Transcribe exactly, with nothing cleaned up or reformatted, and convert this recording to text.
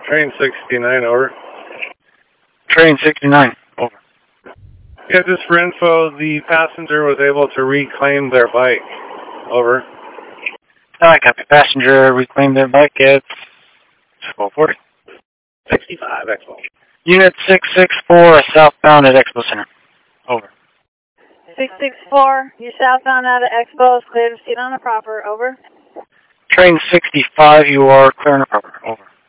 Train sixty-nine, over. Train sixty-nine, over. Yeah, just for info, the passenger was able to reclaim their bike. Over. I copy. Passenger reclaimed their bike at twelve forty. sixty-five, Expo. Unit six six four, southbound at Expo Center. Over. six six four, you're southbound out of Expo, is clear to proceed on the proper. Over. Train sixty-five, you are clear on the proper. Over.